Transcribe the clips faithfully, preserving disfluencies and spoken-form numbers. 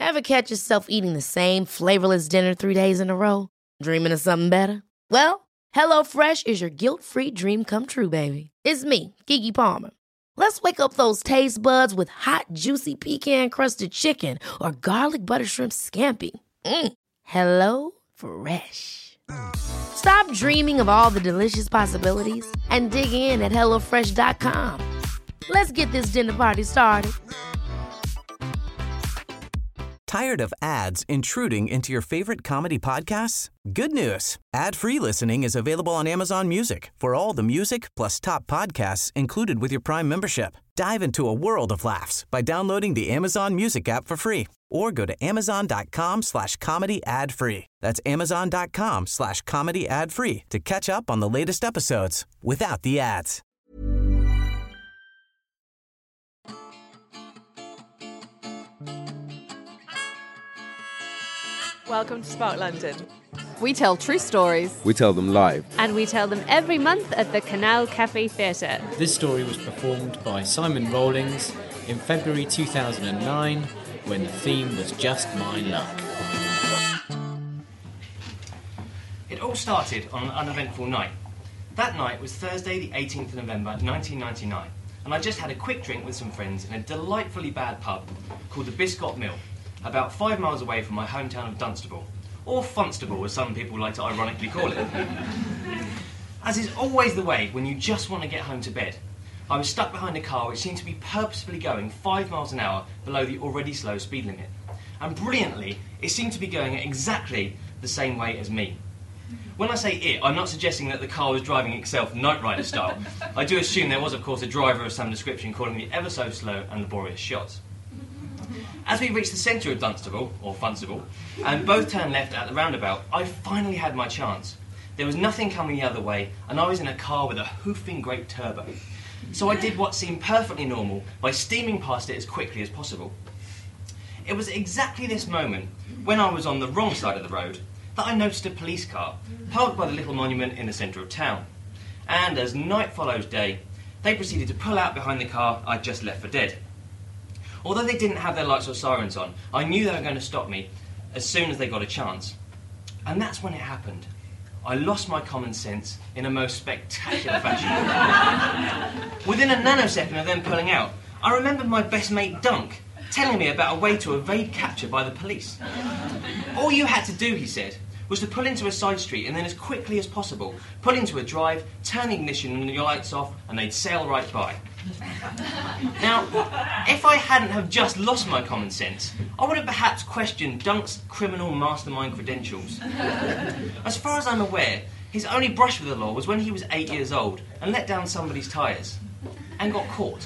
Ever catch yourself eating the same flavorless dinner three days in a row? Dreaming of something better? Well, HelloFresh is your guilt-free dream come true, baby. It's me, Keke Palmer. Let's wake up those taste buds with hot, juicy pecan-crusted chicken or garlic butter shrimp scampi. Mm. Hello Fresh. Stop dreaming of all the delicious possibilities and dig in at hello fresh dot com. Let's get this dinner party started. Tired of ads intruding into your favorite comedy podcasts? Good news. Ad-free listening is available on Amazon Music for all the music plus top podcasts included with your Prime membership. Dive into a world of laughs by downloading the Amazon Music app for free or go to amazon.com slash comedy ad free. That's amazon.com slash comedy ad free to catch up on the latest episodes without the ads. Welcome to Spark London. We tell true stories. We tell them live. And we tell them every month at the Canal Cafe Theatre. This story was performed by Simon Rawlings in February two thousand nine when the theme was Just My Luck. It all started on an uneventful night. That night was Thursday the eighteenth of November nineteen ninety-nine, and I just had a quick drink with some friends in a delightfully bad pub called the Biscot Mill, about five miles away from my hometown of Dunstable, or Funstable as some people like to ironically call it. As is always the way when you just want to get home to bed, I was stuck behind a car which seemed to be purposefully going five miles an hour below the already slow speed limit. And brilliantly, it seemed to be going at exactly the same way as me. When I say it, I'm not suggesting that the car was driving itself Knight Rider style. I do assume there was, of course, a driver of some description calling me ever so slow and laborious shots. As we reached the centre of Dunstable, or Funstable, and both turned left at the roundabout, I finally had my chance. There was nothing coming the other way, and I was in a car with a hoofing great turbo. So I did what seemed perfectly normal by steaming past it as quickly as possible. It was exactly this moment, when I was on the wrong side of the road, that I noticed a police car parked by the little monument in the centre of town. And as night follows day, they proceeded to pull out behind the car I'd just left for dead. Although they didn't have their lights or sirens on, I knew they were going to stop me as soon as they got a chance. And that's when it happened. I lost my common sense in a most spectacular fashion. Within a nanosecond of them pulling out, I remembered my best mate Dunk telling me about a way to evade capture by the police. All you had to do, he said, was to pull into a side street and then as quickly as possible, pull into a drive, turn the ignition and your lights off, and they'd sail right by. Now, if I hadn't have just lost my common sense, I would have perhaps questioned Dunk's criminal mastermind credentials. As far as I'm aware, his only brush with the law was when he was eight years old and let down somebody's tyres, and got caught.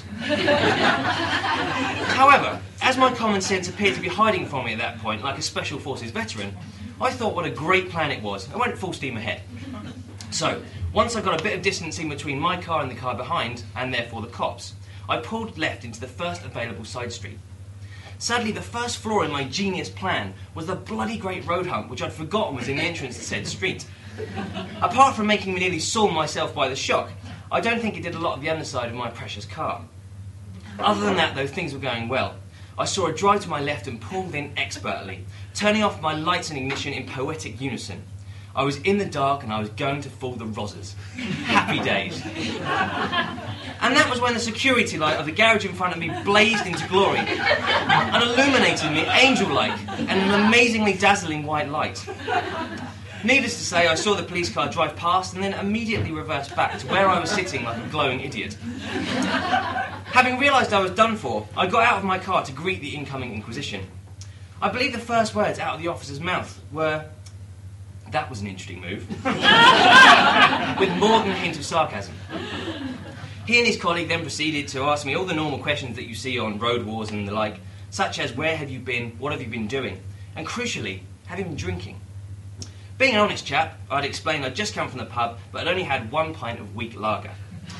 However, as my common sense appeared to be hiding from me at that point like a Special Forces veteran, I thought what a great plan it was. I went full steam ahead. So, once I got a bit of distance in between my car and the car behind, and therefore the cops, I pulled left into the first available side street. Sadly, the first flaw in my genius plan was the bloody great road hump, which I'd forgotten was in the entrance to said street. Apart from making me nearly saw myself by the shock, I don't think it did a lot of the underside of my precious car. Other than that, though, things were going well. I saw a drive to my left and pulled in expertly, turning off my lights and ignition in poetic unison. I was in the dark and I was going to fool the Rozzers. Happy days. And that was when the security light of the garage in front of me blazed into glory and illuminated me angel-like in an amazingly dazzling white light. Needless to say, I saw the police car drive past and then immediately reversed back to where I was sitting like a glowing idiot. Having realised I was done for, I got out of my car to greet the incoming Inquisition. I believe the first words out of the officer's mouth were, "That was an interesting move," with more than a hint of sarcasm. He and his colleague then proceeded to ask me all the normal questions that you see on road wars and the like, such as where have you been, what have you been doing, and crucially, have you been drinking? Being an honest chap, I'd explained I'd just come from the pub, but I'd only had one pint of weak lager.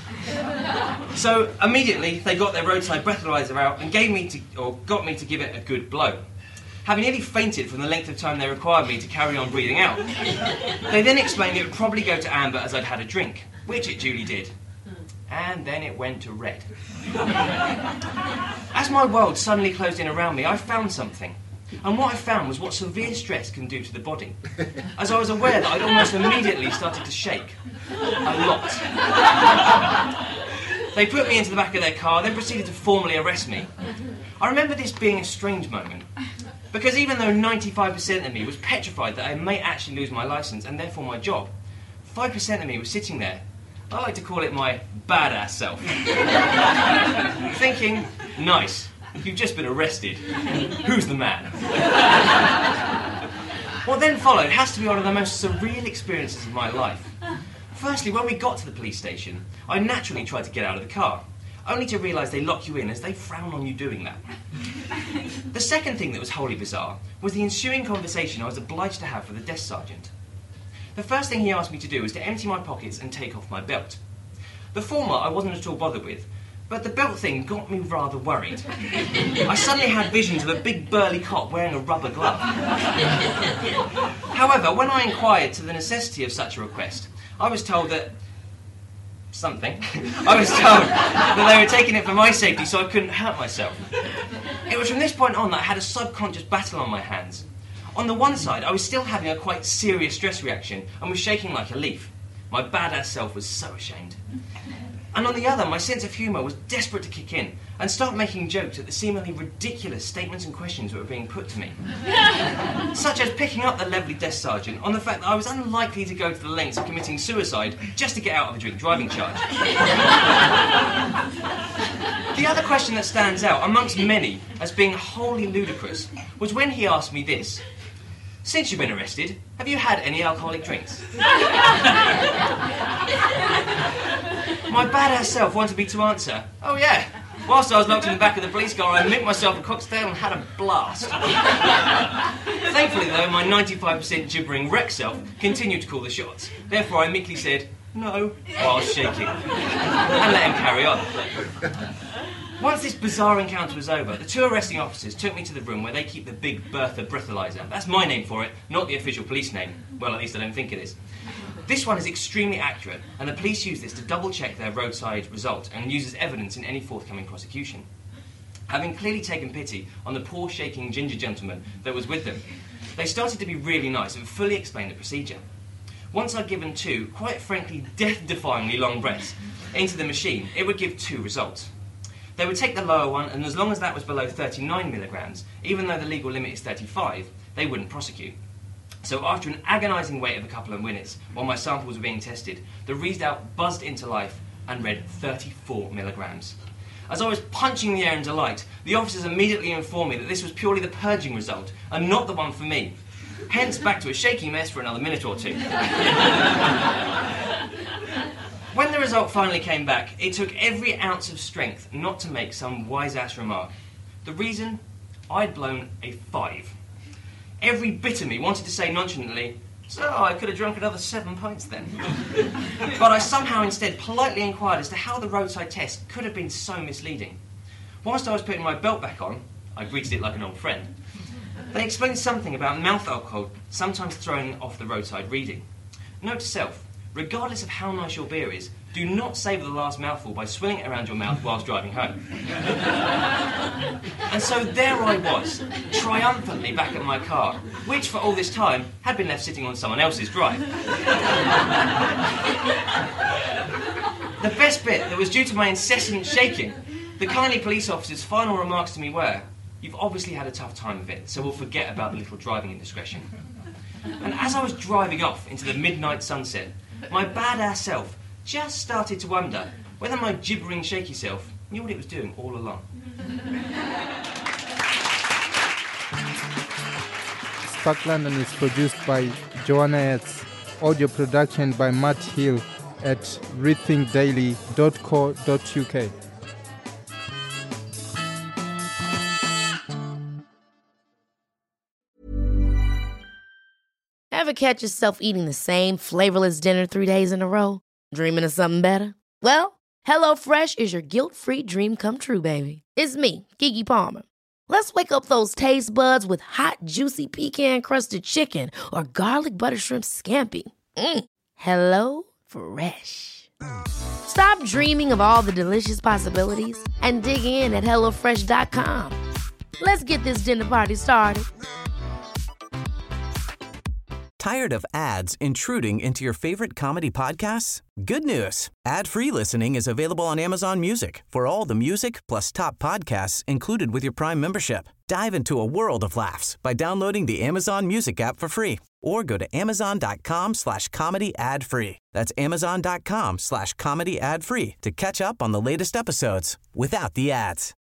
So immediately they got their roadside breathalyzer out and gave me to, or got me to give it a good blow. Having nearly fainted from the length of time they required me to carry on breathing out. They then explained it would probably go to amber as I'd had a drink, which it duly did. And then it went to red. As my world suddenly closed in around me, I found something. And what I found was what severe stress can do to the body, as I was aware that I'd almost immediately started to shake. A lot. They put me into the back of their car, then proceeded to formally arrest me. I remember this being a strange moment, because even though ninety-five percent of me was petrified that I may actually lose my licence and therefore my job, five percent of me was sitting there, I like to call it my badass self, thinking, nice, you've just been arrested. Who's the man? What then followed has to be one of the most surreal experiences of my life. Firstly, when we got to the police station, I naturally tried to get out of the car, only to realise they lock you in as they frown on you doing that. The second thing that was wholly bizarre was the ensuing conversation I was obliged to have with the desk sergeant. The first thing he asked me to do was to empty my pockets and take off my belt. The former I wasn't at all bothered with, but the belt thing got me rather worried. I suddenly had visions of a big burly cop wearing a rubber glove. However, when I inquired to the necessity of such a request, I was told that... something. I was told that they were taking it for my safety so I couldn't hurt myself. It was from this point on that I had a subconscious battle on my hands. On the one side, I was still having a quite serious stress reaction and was shaking like a leaf. My badass self was so ashamed. And on the other, my sense of humour was desperate to kick in and start making jokes at the seemingly ridiculous statements and questions that were being put to me. Such as picking up the lovely desk sergeant on the fact that I was unlikely to go to the lengths of committing suicide just to get out of a drink driving charge. The other question that stands out, amongst many, as being wholly ludicrous, was when he asked me this. Since you've been arrested, have you had any alcoholic drinks? My badass self wanted me to answer, oh yeah. Whilst I was locked in the back of the police car, I minked myself a cocktail and had a blast. Thankfully though, my ninety-five percent gibbering wreck self continued to call the shots. Therefore I meekly said, no, while shaking, and let him carry on. Once this bizarre encounter was over, the two arresting officers took me to the room where they keep the big Bertha breathalyzer. That's my name for it, not the official police name. Well, at least I don't think it is. This one is extremely accurate, and the police use this to double-check their roadside result and use as evidence in any forthcoming prosecution. Having clearly taken pity on the poor shaking ginger gentleman that was with them, they started to be really nice and fully explained the procedure. Once I'd given two, quite frankly, death-defyingly long breaths into the machine, it would give two results. They would take the lower one, and as long as that was below thirty-nine milligrams, even though the legal limit is thirty-five, they wouldn't prosecute. So after an agonising wait of a couple of minutes, while my samples were being tested, the readout buzzed into life and read thirty-four milligrams. As I was punching the air in delight, the officers immediately informed me that this was purely the purging result, and not the one for me. Hence, back to a shaky mess for another minute or two. When the result finally came back, it took every ounce of strength not to make some wise-ass remark. The reason? I'd blown a five. Every bit of me wanted to say nonchalantly, so I could have drunk another seven pints then. But I somehow instead politely inquired as to how the roadside test could have been so misleading. Whilst I was putting my belt back on, I greeted it like an old friend, they explained something about mouth alcohol sometimes throwing off the roadside reading. Note to self, regardless of how nice your beer is, do not savour the last mouthful by swilling it around your mouth whilst driving home. And so there I was, triumphantly back at my car, which for all this time had been left sitting on someone else's drive. The best bit that was due to my incessant shaking, the kindly police officer's final remarks to me were, you've obviously had a tough time of it, so we'll forget about the little driving indiscretion. And as I was driving off into the midnight sunset, my badass self just started to wonder whether my gibbering, shaky self knew what it was doing all along. Spark London is produced by Joanna Etz. Audio production by Matt Hill at rethink daily dot co dot uk. Ever catch yourself eating the same flavorless dinner three days in a row? Dreaming of something better? Well, HelloFresh is your guilt-free dream come true, baby. It's me, Keke Palmer. Let's wake up those taste buds with hot, juicy pecan-crusted chicken or garlic butter shrimp scampi. Mm. Hello Fresh. Stop dreaming of all the delicious possibilities and dig in at hello fresh dot com. Let's get this dinner party started. Tired of ads intruding into your favorite comedy podcasts? Good news. Ad-free listening is available on Amazon Music for all the music plus top podcasts included with your Prime membership. Dive into a world of laughs by downloading the Amazon Music app for free or go to amazon.com slash comedy ad free. That's amazon.com slash comedy ad free to catch up on the latest episodes without the ads.